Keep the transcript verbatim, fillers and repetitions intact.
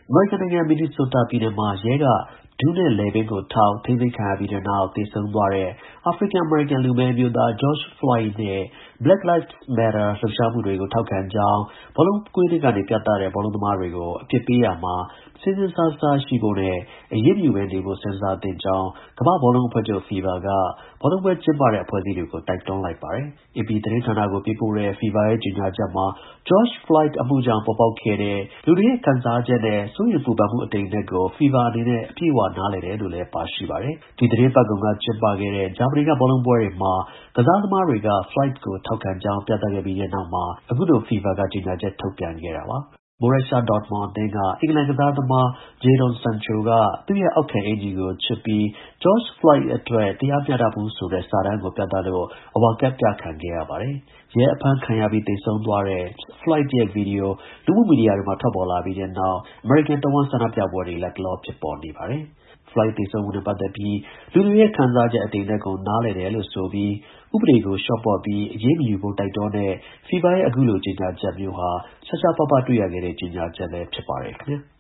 American နိုင်ငံ Minnesota ပြည်နယ်မှာ ရဲက ဒူးနဲ့ လည်ပင်းကို ထောက် ထိန်းသိမ်းခံရပြီးတဲ့နောက် သေဆုံးသွားတဲ့ အာဖရိကန် အမေရိကန် လူမည်းအမျိုးသား George Floyd နဲ့ Black Lives Matter လှုပ်ရှားမှုတွေကို ထောက်ခံကြောင်း ဘောလုံးကွင်းထဲကနေ ပြသတဲ့ ဘောလုံးသမားတွေကို အပြစ်ပေးရာမှာ စဉ်းစဉ်းစားစားရှိဖို့နဲ့ အရေးမယူဘဲနေဖို့ စဉ်းစားသင့်ကြောင်း ကမ္ဘာ့ဘောလုံးအဖွဲ့ချုပ် FIFA က ဘောလုံးပွဲကျင်းပတဲ့ အဖွဲ့အစည်းတွေကို တိုက်တွန်းလိုက်ပါတယ်။ အေပီသတင်းဌာနကို ပေးပို့တဲ့ FIFA ရဲ့ ကြေညာချက်မှာ George Floyd အမှုကြောင့် ပေါ်ပေါက်ခဲ့တဲ့ လူတွေရဲ့ ခံစားချက်နဲ့ စိုးရိမ်ပူပန်မှု အတိမ်အနက်ကို FIFA အနေနဲ့ အပြည့်အဝ နားလည်တယ်လို့လည်း ပါရှိပါတယ်။ ဒီသီတင်းပတ်ကုန်က ကျင်းပခဲ့တဲ့ ဂျာမနီက ဘောလုံးပွဲတွေမှာ ကစားသမားတွေက Floyd ကို ထောက်ခံကြောင်း ပြသခဲ့ပြီးတဲ့နောက်မှာ အခုလို FIFA က ကြေညာချက် ထုတ်ပြန်ခဲ့တာပါ။ Borussia Dortmund အသင်းက အင်္ဂလန်ကစားသမား Jadon Sancho က သူ့ရဲ့ အောက်ခံအင်္ကျီကို ချွတ်ပြီး George Floyd အတွက် တရားမျှတမှုဆိုတဲ့ စာတမ်းကို ပြသလို့ အဝါကဒ် ပြခံခဲ့ရပါတယ်။ ရဲအဖမ်းခံရပြီး သေဆုံးသွားတဲ့ Floyd ရဲ့ ဗီဒီယို လူမှုမီဒီယာတွေမှာ ထွက်ပေါ်လာပြီးတဲ့နောက် အမေရိကန်တစ်ဝှမ်း ဆန္ဒပြပွဲတွေ လတ်တလော ဖြစ်ပေါ်နေပါတယ်။ Floyd သေဆုံးမှုနဲ့ ပတ်သက်ပြီး လူတွေရဲ့ ခံစားချက် အတိမ်အနက်ကို နားလည်တယ်လို့ ဆိုပြီး ဥပဒေကို လျှော့ပေါ့ပြီး အရေးမယူဖို့ တိုက်တွန်းတဲ့ FIFA ရဲ့ အခုလို ကြေညာချက်မျိုးဟာ ရှားရှားပါးပါး တွေ့ရခဲ့တဲ့ ကြေညာချက်လည်း ဖြစ်ပါတယ် ခင်ဗျာ။